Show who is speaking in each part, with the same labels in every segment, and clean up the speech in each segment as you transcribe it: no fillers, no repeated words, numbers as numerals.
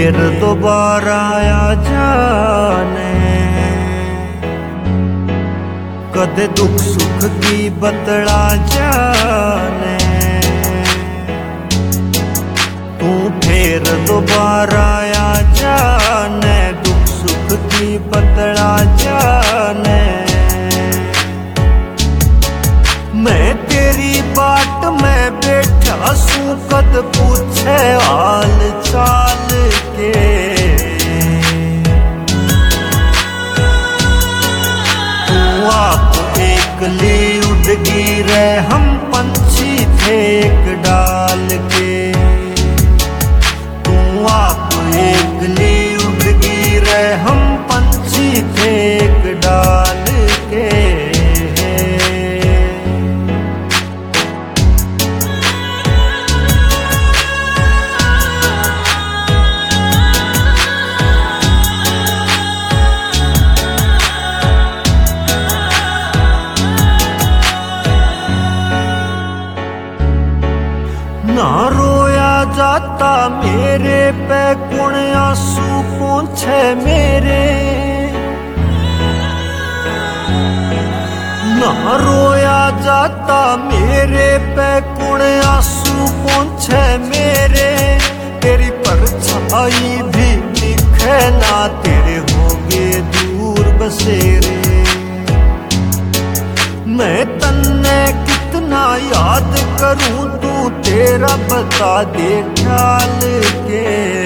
Speaker 1: फिर दोबारा आ जाने, कदे दुख सुख की बतला जाने। तू फिर दोबारा आ जाने, दुख सुख की बतला जाने। मैं तेरी बाट में बैठा सू, कद पूछे हाल चाल के। तू आप एकली उड़ गिरे, हम पंछी थे एक डाल के। तू आप एकली उड़ गिरे, हम पंछी थे एक डाल के। ना रोया जाता मेरे पे कौन आंसू पोंछे मेरे। ना रोया जाता मेरे पे कौन आंसू पोंछे मेरे। तेरी परछाई भी दिखे ना, तेरे होंगे दूर बसेरे। मैं तन्ने कितना याद करूं, तू तेरा बता दे ख्याल के।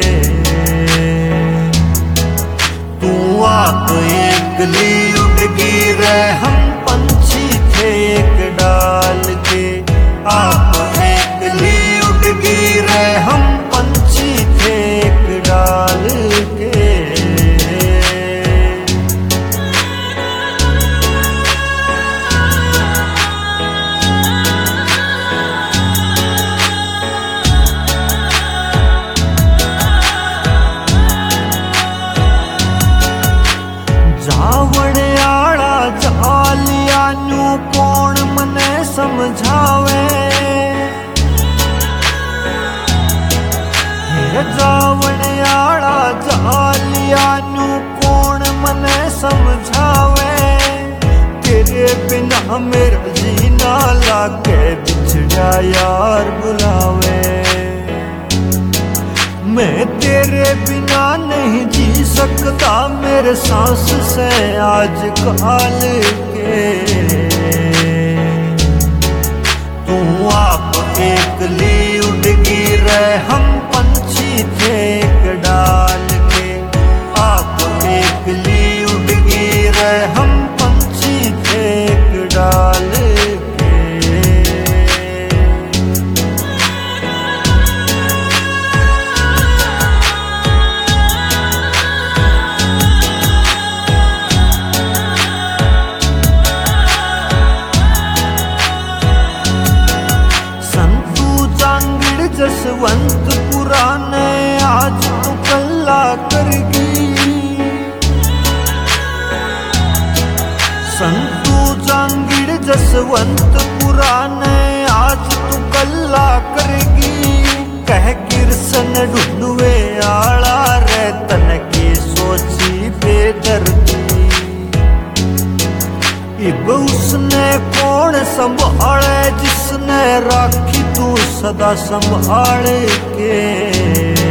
Speaker 1: तू आप एकली उड़ गिरे, हम पंछी थे एक डाल के। आप एकली उड़ गिरे, हम पंछी थे एक डाल के। जावणे आला जालिया न्यू कौन मने समझावे। जावणे आला जालिया न्यू कौन मने समझावे। तेरे बिना मेरा जीना लागे, बिछड़ा यार बुलावे। मैं तेरे बिना नहीं जी सकता, मेरे सांस से आज काल के। तू आप एकली उड़ गिरे, हम पंछी थे एक डाल के। आप एकली उड़ गिरे, हम पंछी थे एक डाल के। जसवंत पुराने आज तो कल्ला करगी। संतू जांगिड़ जसवंत पुराने आज तो कल्ला करगी। कह किरसन ढूंढवे आला रे, तन की सोची बेदर्दी। इब उसने कौन संभाले, जिसने राखी तू सदा संभाल के।